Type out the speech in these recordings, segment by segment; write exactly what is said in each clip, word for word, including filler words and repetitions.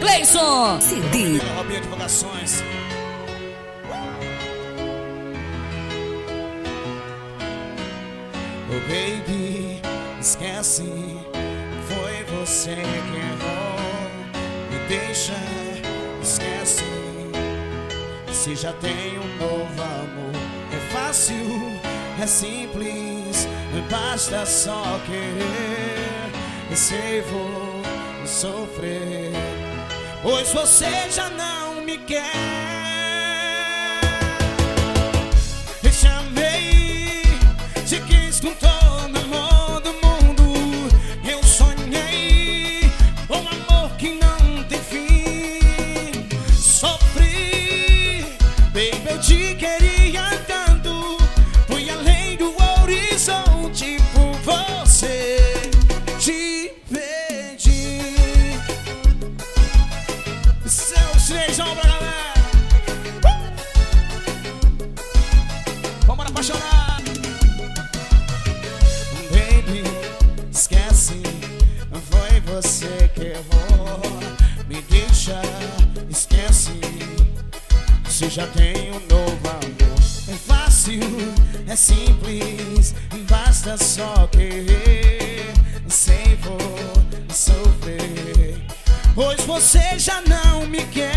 Gleison C D. Robinho Divulgações. Oh baby, esquece, foi você que errou. Me deixa, esquece, se já tem um novo amor. É fácil, é simples, basta só querer. Eu sei, vou sofrer, pois você já não me quer. Eu chamei, te quis com todo amor do mundo. Eu sonhei com um amor que não tem fim. Sofri, baby, eu te queria tanto. Fui além do horizonte por você. Te perdi. Seus três vão pra galera. uh! Vamos apaixonar. Baby, esquece, foi você que errou. Me deixa, esquece, se já tem um novo amor. É fácil, é simples, basta só querer. Sem vou sofrer, pois você já não me quer.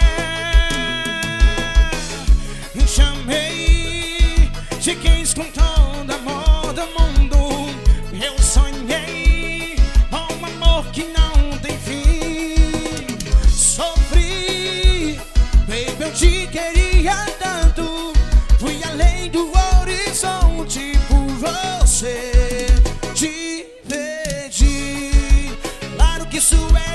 Chamei, te quis com todo amor do mundo. Eu sonhei com um amor que não tem fim. Sofri, baby, eu te queria tanto. Fui além do horizonte por você. Te perdi, claro que isso é